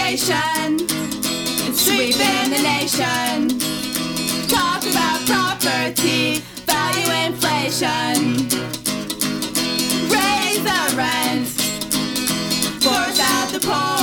inflation and sweeping the nation. Talk about property value inflation. Raise the rent, force out the poor.